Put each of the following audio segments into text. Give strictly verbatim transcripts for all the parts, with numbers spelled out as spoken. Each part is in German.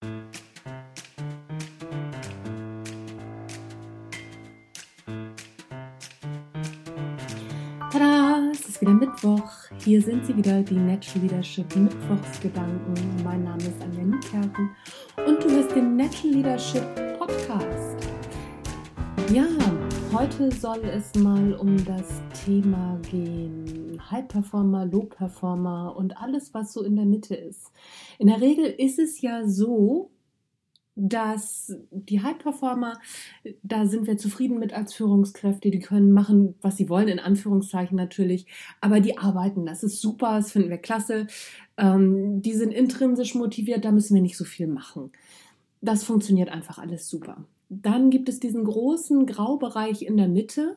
Tada, es ist wieder Mittwoch. Hier sind sie wieder, die Natural Leadership Mittwochsgedanken. Mein Name ist Anja Niekerken und du hörst den Natural Leadership Podcast. Ja, heute soll es mal um das Thema gehen. High Performer, Low Performer und alles, was so in der Mitte ist. In der Regel ist es ja so, dass die High-Performer, da sind wir zufrieden mit als Führungskräfte, die können machen, was sie wollen, in Anführungszeichen natürlich, aber die arbeiten, das ist super, das finden wir klasse, ähm, die sind intrinsisch motiviert, da müssen wir nicht so viel machen. Das funktioniert einfach alles super. Dann gibt es diesen großen Graubereich in der Mitte,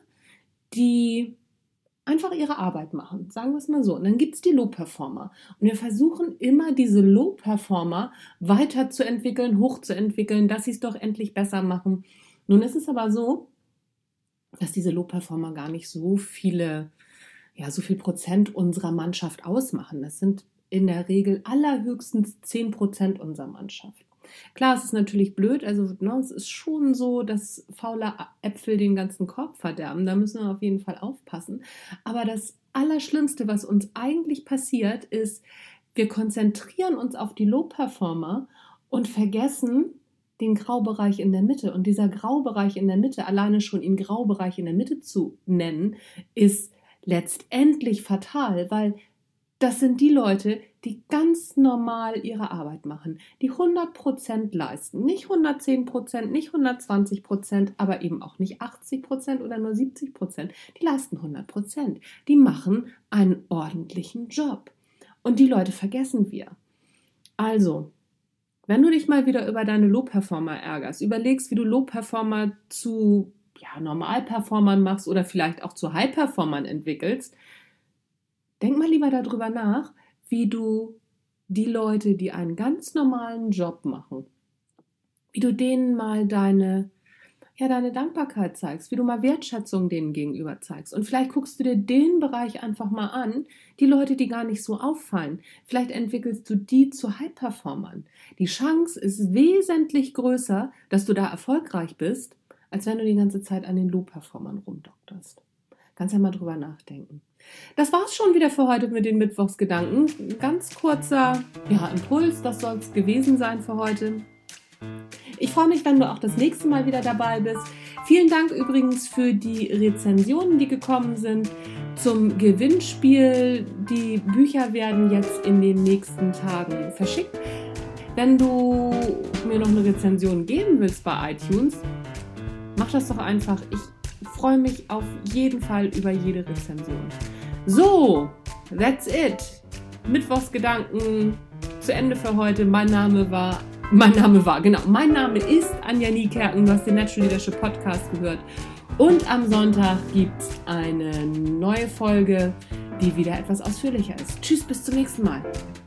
die einfach ihre Arbeit machen, sagen wir es mal so. Und dann gibt es die Low-Performer. Und wir versuchen immer, diese Low-Performer weiterzuentwickeln, hochzuentwickeln, dass sie es doch endlich besser machen. Nun ist es aber so, dass diese Low-Performer gar nicht so viele, ja, so viel Prozent unserer Mannschaft ausmachen. Das sind in der Regel allerhöchstens zehn Prozent unserer Mannschaft. Klar, es ist natürlich blöd, also ne, es ist schon so, dass faule Äpfel den ganzen Korb verderben, da müssen wir auf jeden Fall aufpassen. Aber das Allerschlimmste, was uns eigentlich passiert, ist, wir konzentrieren uns auf die Low-Performer und vergessen den Graubereich in der Mitte. Und dieser Graubereich in der Mitte, alleine schon ihn Graubereich in der Mitte zu nennen, ist letztendlich fatal, weil das sind die Leute, die ganz normal ihre Arbeit machen, die hundert Prozent leisten. Nicht hundertzehn Prozent, nicht hundertzwanzig Prozent, aber eben auch nicht achtzig Prozent oder nur siebzig Prozent. Die leisten hundert Prozent. Die machen einen ordentlichen Job. Und die Leute vergessen wir. Also, wenn du dich mal wieder über deine Low-Performer ärgerst, überlegst, wie du Low-Performer zu ja, Normal-Performern machst oder vielleicht auch zu High-Performern entwickelst, denk mal lieber darüber nach, wie du die Leute, die einen ganz normalen Job machen, wie du denen mal deine, ja, deine Dankbarkeit zeigst, wie du mal Wertschätzung denen gegenüber zeigst. Und vielleicht guckst du dir den Bereich einfach mal an, die Leute, die gar nicht so auffallen. Vielleicht entwickelst du die zu High-Performern. Die Chance ist wesentlich größer, dass du da erfolgreich bist, als wenn du die ganze Zeit an den Low-Performern rumdokterst. Kannst ja mal drüber nachdenken. Das war's schon wieder für heute mit den Mittwochsgedanken. Ein ganz kurzer ja, Impuls, das soll es gewesen sein für heute. Ich freue mich, wenn du auch das nächste Mal wieder dabei bist. Vielen Dank übrigens für die Rezensionen, die gekommen sind zum Gewinnspiel. Die Bücher werden jetzt in den nächsten Tagen verschickt. Wenn du mir noch eine Rezension geben willst bei iTunes, mach das doch einfach. Ich Ich freue mich auf jeden Fall über jede Rezension. So, that's it. Mittwochsgedanken zu Ende für heute. Mein Name war, mein Name war, genau, mein Name ist Anja Niekerken. Du hast den Natural Leadership Podcast gehört. Und am Sonntag gibt es eine neue Folge, die wieder etwas ausführlicher ist. Tschüss, bis zum nächsten Mal.